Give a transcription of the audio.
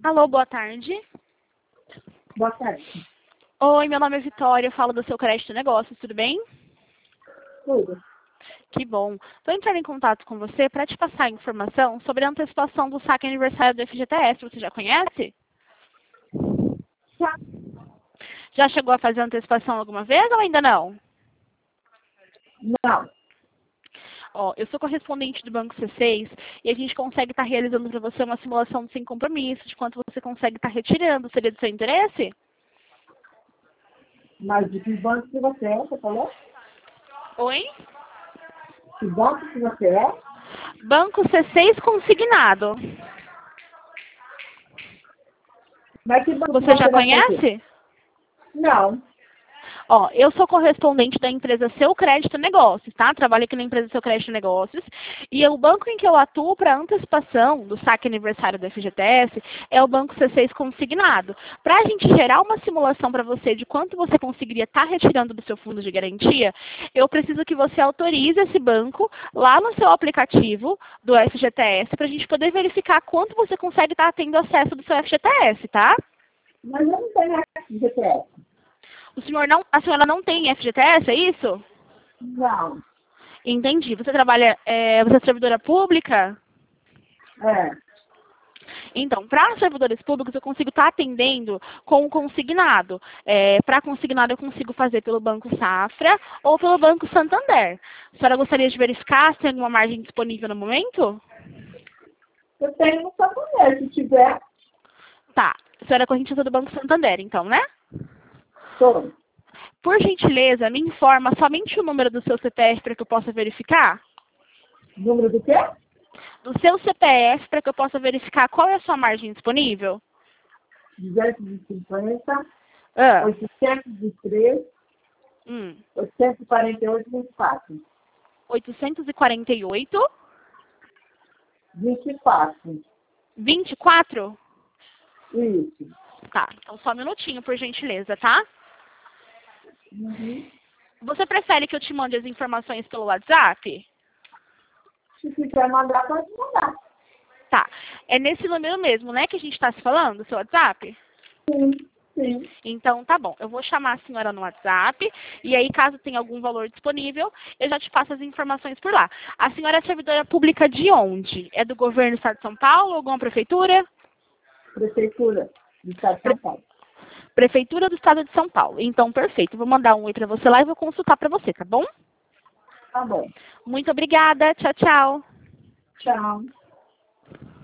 Alô, boa tarde. Boa tarde. Oi, meu nome é Vitória, eu falo do seu crédito negócios, tudo bem? Tudo. Que bom. Estou entrando em contato com você para te passar informação sobre a antecipação do saque aniversário do FGTS. Você já conhece? Já. Já chegou a fazer a antecipação alguma vez ou ainda não? Não. Ó, eu sou correspondente do Banco C6 e a gente consegue estar realizando para você uma simulação sem compromisso de quanto você consegue estar retirando. Seria do seu interesse? Mas de que banco que você falou? Oi? Que banco que você é? Banco C6 consignado. Mas que banco Você já vai fazer? conhece? Não. Ó, eu sou correspondente da empresa Seu Crédito Negócios, tá? Trabalho aqui na empresa Seu Crédito Negócios. E o banco em que eu atuo para antecipação do saque aniversário do FGTS é o Banco C6 Consignado. Para a gente gerar uma simulação para você de quanto você conseguiria estar retirando do seu fundo de garantia, eu preciso que você autorize esse banco lá no seu aplicativo do FGTS para a gente poder verificar quanto você consegue estar tendo acesso do seu FGTS, tá? Mas eu não tenho FGTS. A senhora não tem FGTS, é isso? Não. Entendi. Você trabalha, você é servidora pública? É. Então, para servidores públicos, eu consigo estar atendendo com o consignado. Para consignado, eu consigo fazer pelo Banco Safra ou pelo Banco Santander. A senhora gostaria de verificar se tem alguma margem disponível no momento? Eu tenho no Santander, se tiver. Tá. A senhora é correntista do Banco Santander, então, né? Sou. Por gentileza, me informa somente o número do seu CPF para que eu possa verificar? Número do quê? Do seu CPF para que eu possa verificar qual é a sua margem disponível? 250, Ah. 803, 848, 24. 848, 24. 24? Isso. Tá, então só um minutinho, por gentileza, tá? Uhum. Você prefere que eu te mande as informações pelo WhatsApp? Se quiser mandar, pode mandar. Tá. É nesse número mesmo, né, que a gente está se falando, seu WhatsApp? Sim, sim. Então, tá bom. Eu vou chamar a senhora no WhatsApp e aí, caso tenha algum valor disponível, eu já te passo as informações por lá. A senhora é servidora pública de onde? É do governo do Estado de São Paulo ou alguma prefeitura? Prefeitura do Estado de São Paulo. Prefeitura do Estado de São Paulo. Então, perfeito. Vou mandar um oi para você lá e vou consultar para você, tá bom? Tá bom. Muito obrigada. Tchau, tchau. Tchau.